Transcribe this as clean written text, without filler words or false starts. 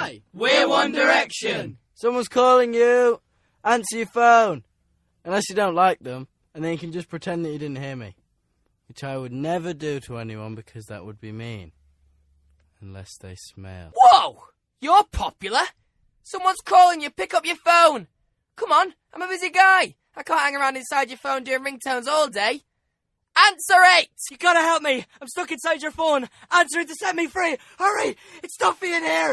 Hi, we're One Direction. Someone's calling you. Answer your phone. Unless you don't like them, and then you can just pretend that you didn't hear me. Which I would never do to anyone because that would be mean. Unless they smell. Whoa! You're popular. Someone's calling you. Pick up your phone. Come on, I'm a busy guy. I can't hang around inside your phone doing ringtones all day. Answer it! You gotta help me. I'm stuck inside your phone. Answer it to set me free. Hurry! It's stuffy in here.